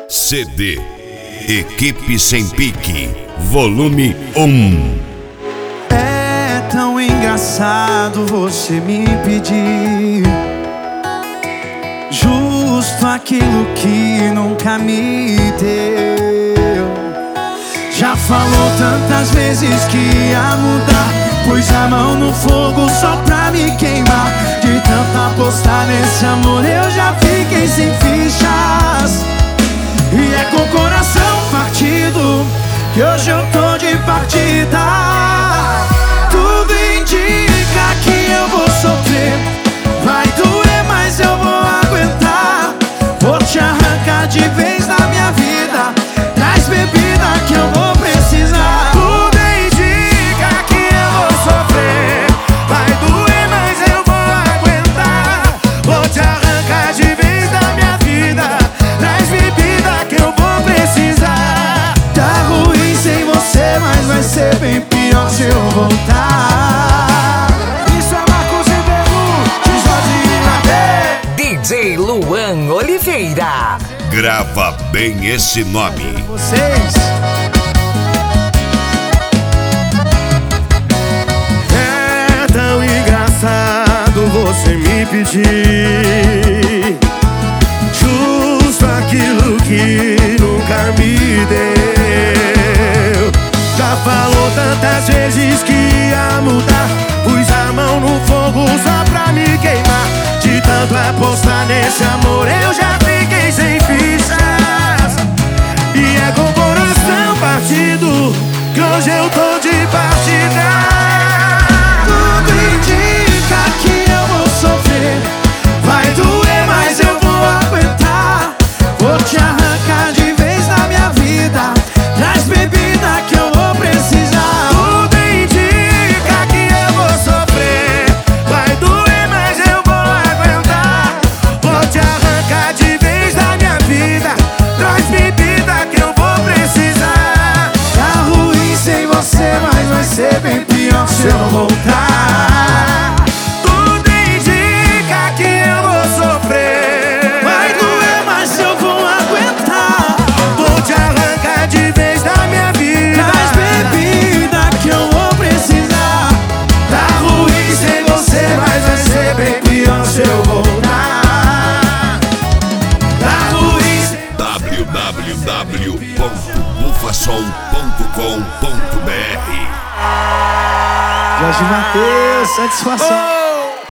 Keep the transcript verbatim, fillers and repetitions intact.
C D Equipe Sem Pique, volume um. É tão engraçado você me pedir justo aquilo que nunca me deu. Já falou tantas vezes que ia mudar, pus a mão no fogo só pra me queimar. De tanto apostar nesse amor eu já fiquei sem fichas. E é com o coração partido que hoje eu tô de partida. Tudo indica que eu vou sofrer, vai doer, mas eu vou aguentar. Vou te arrancar de vez da minha vida, traz bebida que eu vou precisar. Tudo indica que eu vou sofrer, vai doer, mas eu vou aguentar. Vou te arrancar de vez da minha vida, traz bebida que eu vou precisar. Tá ruim sem você, mas vai ser bem pior se eu voltar. Isso é Marcos Ribeiro, de Jorge Maté. D J Luan Oliveira. Grava bem esse nome. Vocês. É tão engraçado você me pedir justo aquilo que nunca me deu. Já falou tantas vezes que ia mudar, pus a mão no fogo só pra me queimar. De tanto apostar nesse amor eu já fiquei sem fichas. E é com o coração partido que hoje eu tô de partida. Tudo indica que eu vou sofrer, vai doer, mas eu vou aguentar. Vou te arrancar de vez da minha vida, traz bebida que eu vou precisar. Tudo indica que eu vou sofrer, vai doer, mas eu vou aguentar. Vou te arrancar de vez da minha vida, traz bebida que eu vou precisar. Tá ruim sem você, mas vai ser bem pior se eu voltar. Tudo indica que eu vou sofrer, Vai doer, mas eu vou aguentar. vou te arrancar de vez da minha vida, Traz bebida que eu vou precisar. Tá ruim sem você, mas vai ser bem pior se eu voltar. Tá ruim sem w w w ponto bufasom ponto com ponto b r. Jorge Matheus, satisfação.